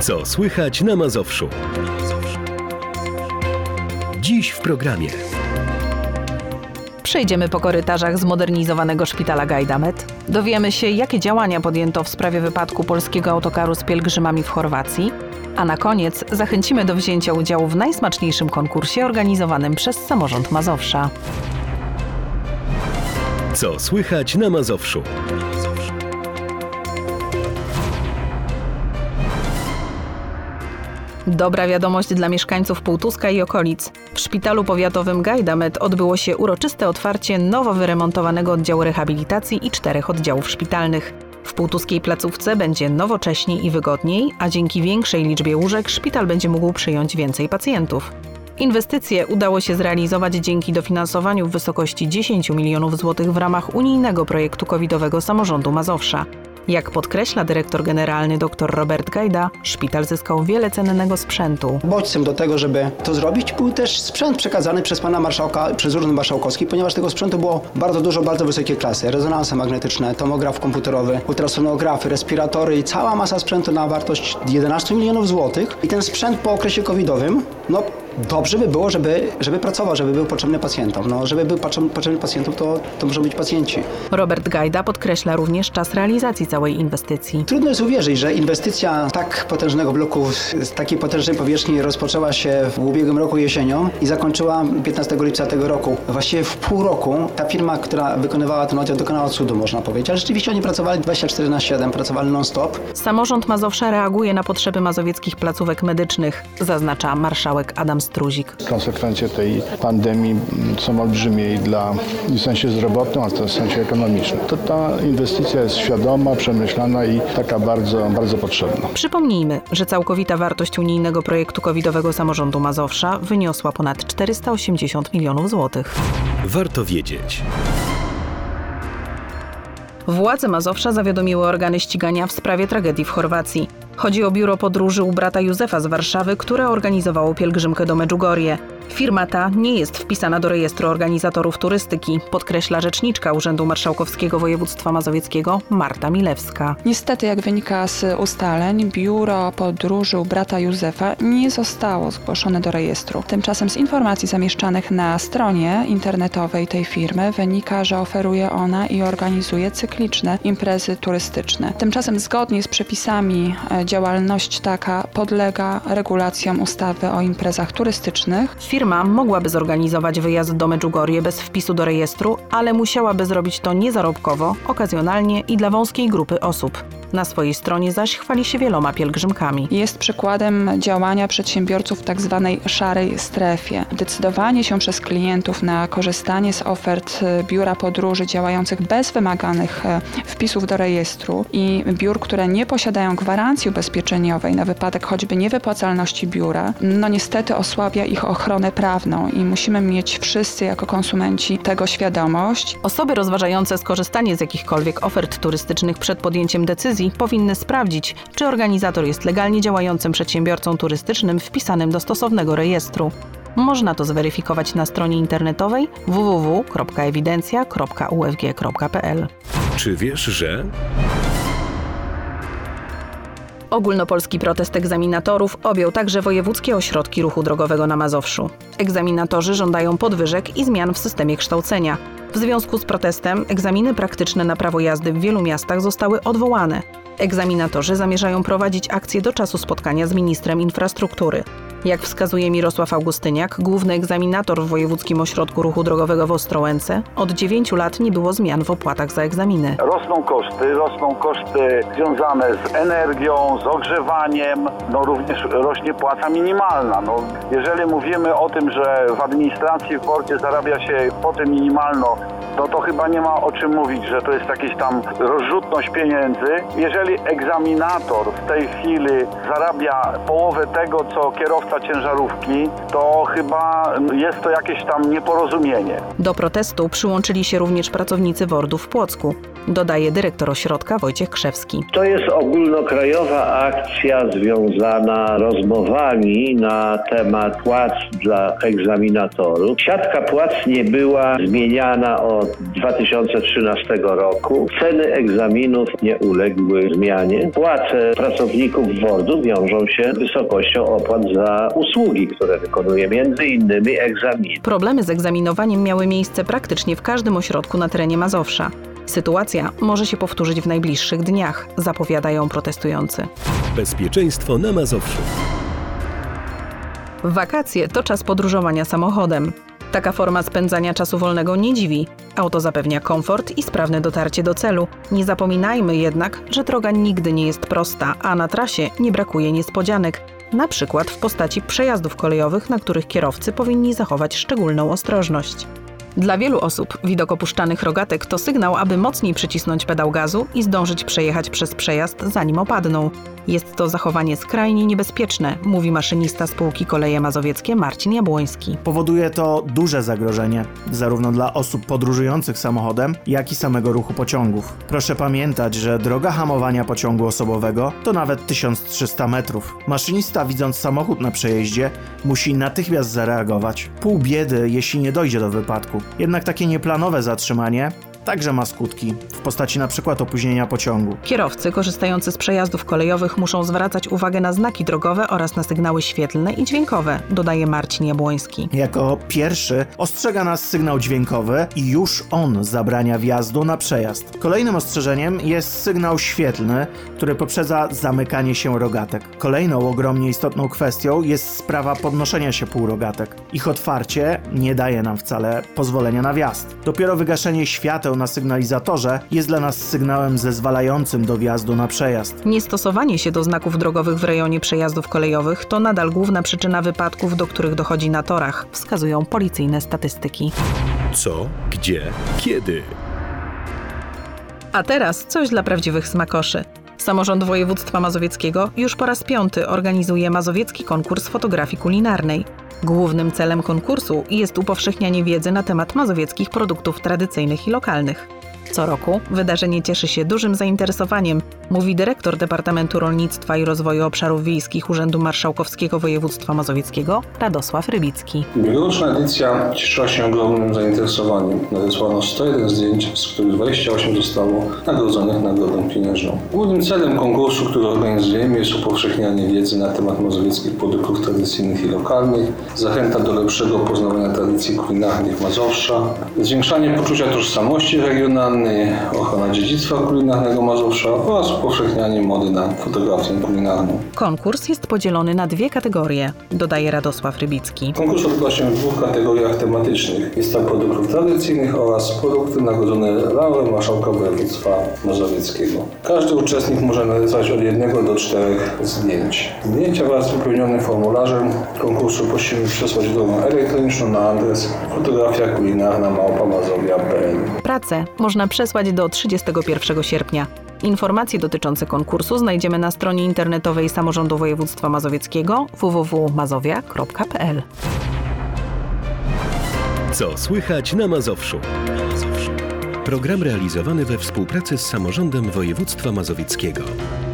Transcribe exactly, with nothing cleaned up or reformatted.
Co słychać na Mazowszu? Dziś w programie. Przejdziemy po korytarzach zmodernizowanego szpitala Gajdamet. Dowiemy się, jakie działania podjęto w sprawie wypadku polskiego autokaru z pielgrzymami w Chorwacji. A na koniec zachęcimy do wzięcia udziału w najsmaczniejszym konkursie organizowanym przez samorząd Mazowsza. Co słychać na Mazowszu? Dobra wiadomość dla mieszkańców Półtuska i okolic. W szpitalu powiatowym Gajdamet odbyło się uroczyste otwarcie nowo wyremontowanego oddziału rehabilitacji i czterech oddziałów szpitalnych. W półtuskiej placówce będzie nowocześniej i wygodniej, a dzięki większej liczbie łóżek szpital będzie mógł przyjąć więcej pacjentów. Inwestycje udało się zrealizować dzięki dofinansowaniu w wysokości dziesięć milionów złotych w ramach unijnego projektu covidowego samorządu Mazowsza. Jak podkreśla dyrektor generalny dr Robert Gajda, szpital zyskał wiele cennego sprzętu. Bodźcem do tego, żeby to zrobić, był też sprzęt przekazany przez pana marszałka, przez Urząd Marszałkowski, ponieważ tego sprzętu było bardzo dużo, bardzo wysokiej klasy. Rezonanse magnetyczne, tomograf komputerowy, ultrasonografy, respiratory i cała masa sprzętu na wartość jedenaście milionów złotych. I ten sprzęt po okresie covidowym, no dobrze by było, żeby, żeby pracował, żeby był potrzebny pacjentom. No, żeby był potrzebny pacjentom, to, to muszą być pacjenci. Robert Gajda podkreśla również czas realizacji całej inwestycji. Trudno jest uwierzyć, że inwestycja tak potężnego bloku z takiej potężnej powierzchni rozpoczęła się w ubiegłym roku jesienią i zakończyła piętnastego lipca tego roku. Właściwie w pół roku ta firma, która wykonywała ten oddział, dokonała cudu, można powiedzieć. Ale rzeczywiście oni pracowali dwadzieścia cztery na siedem, pracowali non-stop. Samorząd Mazowsza reaguje na potrzeby mazowieckich placówek medycznych, zaznacza marszałek Adam Struzik. Konsekwencje tej pandemii są olbrzymie i dla i w sensie zdrowotnym, ale też w sensie ekonomicznym. To ta inwestycja jest świadoma, przemyślana i taka bardzo, bardzo potrzebna. Przypomnijmy, że całkowita wartość unijnego projektu covidowego samorządu Mazowsza wyniosła ponad czterysta osiemdziesiąt milionów złotych. Warto wiedzieć. Władze Mazowsza zawiadomiły organy ścigania w sprawie tragedii w Chorwacji. Chodzi o biuro podróży u brata Józefa z Warszawy, które organizowało pielgrzymkę do Medjugorje. Firma ta nie jest wpisana do rejestru organizatorów turystyki, podkreśla rzeczniczka Urzędu Marszałkowskiego Województwa Mazowieckiego Marta Milewska. Niestety, jak wynika z ustaleń, biuro podróży u brata Józefa nie zostało zgłoszone do rejestru. Tymczasem z informacji zamieszczanych na stronie internetowej tej firmy wynika, że oferuje ona i organizuje cykliczne imprezy turystyczne. Tymczasem zgodnie z przepisami działalność taka podlega regulacjom ustawy o imprezach turystycznych. Firma mogłaby zorganizować wyjazd do Medjugorje bez wpisu do rejestru, ale musiałaby zrobić to niezarobkowo, okazjonalnie i dla wąskiej grupy osób. Na swojej stronie zaś chwali się wieloma pielgrzymkami. Jest przykładem działania przedsiębiorców w tak zwanej szarej strefie. Decydowanie się przez klientów na korzystanie z ofert biura podróży działających bez wymaganych wpisów do rejestru i biur, które nie posiadają gwarancji ubezpieczeniowej na wypadek choćby niewypłacalności biura, no niestety osłabia ich ochronę prawną i musimy mieć wszyscy jako konsumenci tego świadomość. Osoby rozważające skorzystanie z jakichkolwiek ofert turystycznych przed podjęciem decyzji powinny sprawdzić, czy organizator jest legalnie działającym przedsiębiorcą turystycznym wpisanym do stosownego rejestru. Można to zweryfikować na stronie internetowej w w w kropka ewidencja kropka u f g kropka p l. Czy wiesz, że... Ogólnopolski protest egzaminatorów objął także wojewódzkie ośrodki ruchu drogowego na Mazowszu. Egzaminatorzy żądają podwyżek i zmian w systemie kształcenia. W związku z protestem egzaminy praktyczne na prawo jazdy w wielu miastach zostały odwołane. Egzaminatorzy zamierzają prowadzić akcję do czasu spotkania z ministrem infrastruktury. Jak wskazuje Mirosław Augustyniak, główny egzaminator w Wojewódzkim Ośrodku Ruchu Drogowego w Ostrołęce, od dziewięciu lat nie było zmian w opłatach za egzaminy. Rosną koszty, rosną koszty związane z energią, z ogrzewaniem, no również rośnie płaca minimalna. No, jeżeli mówimy o tym, że w administracji w porcie zarabia się kwotę minimalną, no to chyba nie ma o czym mówić, że to jest jakaś tam rozrzutność pieniędzy. Jeżeli egzaminator w tej chwili zarabia połowę tego, co kierowca ciężarówki, to chyba jest to jakieś tam nieporozumienie. Do protestu przyłączyli się również pracownicy WORD-u w Płocku, dodaje dyrektor ośrodka Wojciech Krzewski. To jest ogólnokrajowa akcja związana rozmowami na temat płac dla egzaminatorów. Siatka płac nie była zmieniana od od dwa tysiące trzynastego roku. Ceny egzaminów nie uległy zmianie. Płace pracowników WORD-u wiążą się z wysokością opłat za usługi, które wykonuje, między innymi egzamin. Problemy z egzaminowaniem miały miejsce praktycznie w każdym ośrodku na terenie Mazowsza. Sytuacja może się powtórzyć w najbliższych dniach, zapowiadają protestujący. Bezpieczeństwo na Mazowszu. Wakacje to czas podróżowania samochodem. Taka forma spędzania czasu wolnego nie dziwi. Auto zapewnia komfort i sprawne dotarcie do celu. Nie zapominajmy jednak, że droga nigdy nie jest prosta, a na trasie nie brakuje niespodzianek. Na przykład w postaci przejazdów kolejowych, na których kierowcy powinni zachować szczególną ostrożność. Dla wielu osób widok opuszczanych rogatek to sygnał, aby mocniej przycisnąć pedał gazu i zdążyć przejechać przez przejazd, zanim opadną. Jest to zachowanie skrajnie niebezpieczne, mówi maszynista spółki Koleje Mazowieckie Marcin Jabłoński. Powoduje to duże zagrożenie, zarówno dla osób podróżujących samochodem, jak i samego ruchu pociągów. Proszę pamiętać, że droga hamowania pociągu osobowego to nawet tysiąc trzysta metrów. Maszynista, widząc samochód na przejeździe, musi natychmiast zareagować. Pół biedy, jeśli nie dojdzie do wypadku. Jednak takie nieplanowe zatrzymanie także ma skutki w postaci na przykład opóźnienia pociągu. Kierowcy korzystający z przejazdów kolejowych muszą zwracać uwagę na znaki drogowe oraz na sygnały świetlne i dźwiękowe, dodaje Marcin Jabłoński. Jako pierwszy ostrzega nas sygnał dźwiękowy i już on zabrania wjazdu na przejazd. Kolejnym ostrzeżeniem jest sygnał świetlny, który poprzedza zamykanie się rogatek. Kolejną ogromnie istotną kwestią jest sprawa podnoszenia się półrogatek. Ich otwarcie nie daje nam wcale pozwolenia na wjazd. Dopiero wygaszenie świateł na sygnalizatorze jest dla nas sygnałem zezwalającym do wjazdu na przejazd. Niestosowanie się do znaków drogowych w rejonie przejazdów kolejowych to nadal główna przyczyna wypadków, do których dochodzi na torach, wskazują policyjne statystyki. Co, gdzie, kiedy? A teraz coś dla prawdziwych smakoszy. Samorząd Województwa Mazowieckiego już po raz piąty organizuje mazowiecki konkurs fotografii kulinarnej. Głównym celem konkursu jest upowszechnianie wiedzy na temat mazowieckich produktów tradycyjnych i lokalnych. Co roku wydarzenie cieszy się dużym zainteresowaniem, mówi dyrektor Departamentu Rolnictwa i Rozwoju Obszarów Wiejskich Urzędu Marszałkowskiego Województwa Mazowieckiego Radosław Rybicki. Ubiegłoroczna edycja cieszyła się ogromnym zainteresowaniem. Nadesłano sto jeden zdjęć, z których dwadzieścia osiem zostało nagrodzonych nagrodą pieniężną. Głównym celem konkursu, który organizujemy, jest upowszechnianie wiedzy na temat mazowieckich produktów tradycyjnych i lokalnych, zachęta do lepszego poznawania tradycji kulinarnych Mazowsza, zwiększanie poczucia tożsamości regionalnej, ochrona dziedzictwa kulinarnego Mazowsza oraz upowszechnianie mody na fotografię kulinarną. Konkurs jest podzielony na dwie kategorie, dodaje Radosław Rybicki. Konkurs odbywa się w dwóch kategoriach tematycznych. Jest to produktów tradycyjnych oraz produkty nagrodzone laurem Marszałka Województwa Mazowieckiego. Każdy uczestnik może narysować od jednego do czterech zdjęć. Zdjęcia wraz z wypełnionym formularzem konkursu prosimy przesłać drogą elektroniczną na adres fotografia kulinarna małpa mazowia kropka p l. Pracę można przesłać do trzydziestego pierwszego sierpnia. Informacje dotyczące konkursu znajdziemy na stronie internetowej Samorządu Województwa Mazowieckiego w w w kropka mazowia kropka p l. Co słychać na Mazowszu? Program realizowany we współpracy z Samorządem Województwa Mazowieckiego.